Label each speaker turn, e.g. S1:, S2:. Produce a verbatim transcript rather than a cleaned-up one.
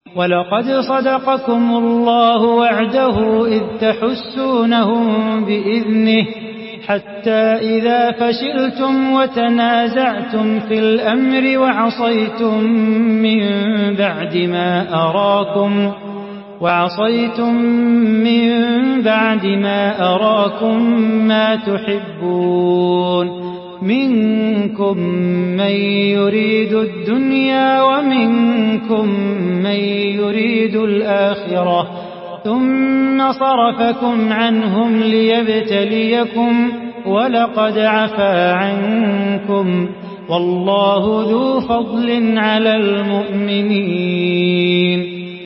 S1: ولقد صدقكم الله وعده إذ تحسونهم بإذنه حتى إذا فشلتم وتنازعتم في الأمر وعصيتم من بعد ما أراكم وعصيتم من بعد ما أراكم ما تحبون منكم من يريد الدنيا ومنكم من يريد الآخرة ثم صرفكم عنهم ليبتليكم ولقد عفا عنكم والله ذو فضل على المؤمنين